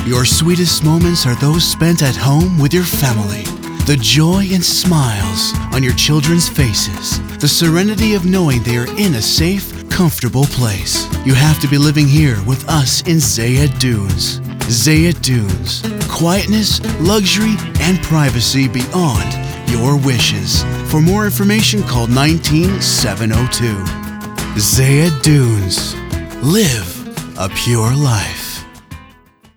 Your sweetest moments are those spent at home with your family. The joy and smiles on your children's faces. The serenity of knowing they are in a safe, comfortable place. You have to be living here with us in Zayed Dunes. Zayed Dunes. Quietness, luxury, and privacy beyond your wishes. For more information, call 19702. Zayed Dunes. Live a pure life.